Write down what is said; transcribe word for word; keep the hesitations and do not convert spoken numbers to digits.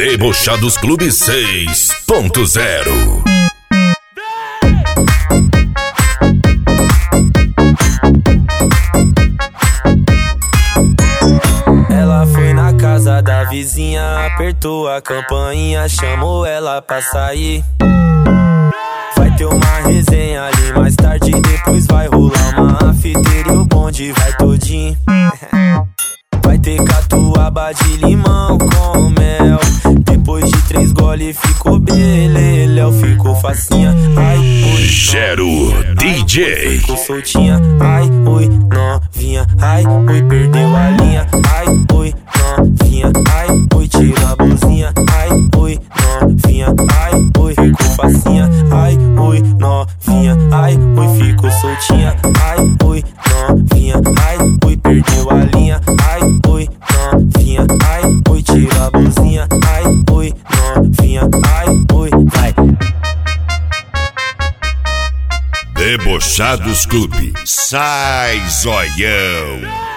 Debochados Clube seis ponto zero. Ela foi na casa da vizinha, apertou a campainha, chamou ela pra sair. Vai ter uma resenha ali mais tarde, depois vai rolar uma afeteira e o bonde vai todinho. Vai ter catuaba de limão com mel. Depois de três gole ficou beleléu, ficou facinha. Ai, oi, Gero D J. Ficou soltinha. Ai, oi, novinha. Ai, oi, perdeu a linha. Ai, oi, novinha. Ai, oi, tira a blusinha. Ai, oi, novinha. Ai, oi, ficou facinha. Ai, oi, novinha. Ai, oi, ficou soltinha. Ai, oi, novinha. Ai, oi, perdeu a linha. Ai, oi, novinha. Ai, oi, tira a blusinha. Ai, oi, novinha. Ai, oi, vai. Debochados Clube. Sai, zoião.